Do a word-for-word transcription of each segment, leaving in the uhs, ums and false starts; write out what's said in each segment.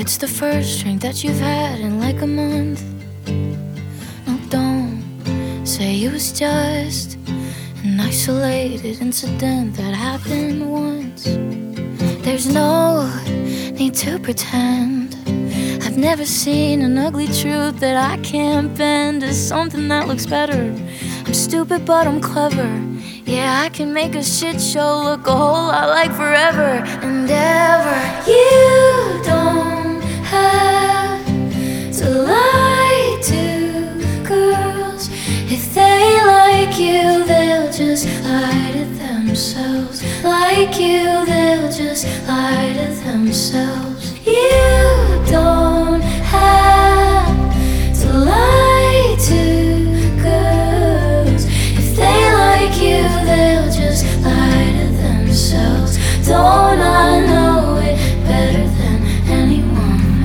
it's the first drink that you've had in like a month. No, don't say it was just an isolated incident that happened once. There's no need to pretend. I've never seen an ugly truth that I can't bend to something that looks better. I'm stupid but I'm clever. Yeah, I can make a shit show look a whole lot like forever and ever. You don't have to lie to girls. If they like you, they'll just lie to themselves. Like you, they'll just lie to themselves. You don't have to lie to girls. If they like you, they'll just lie to themselves. Don't I know it better than anyone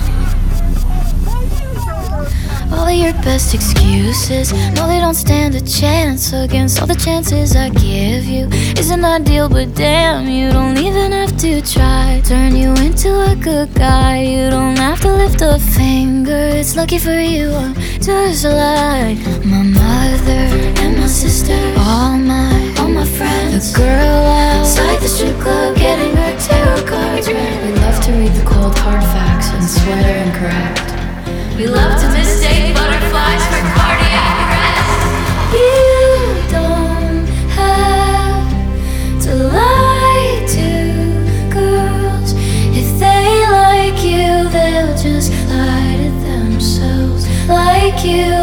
else? All of your best excuses, no, they don't stand a chance against all the chances I give you. Isn't ideal, but damn, you don't even have to try. Turn you into a good guy, you don't have to lift a finger. It's lucky for you, I'm just like my mother and my sister, all my, all my friends. The girl outside the strip club getting her tarot cards read. We love to read the cold hard facts and swear they're incorrect. We love to mistake butterflies for cardiac arrest. You don't have to lie to girls. If they like you, they'll just lie to themselves. Like you,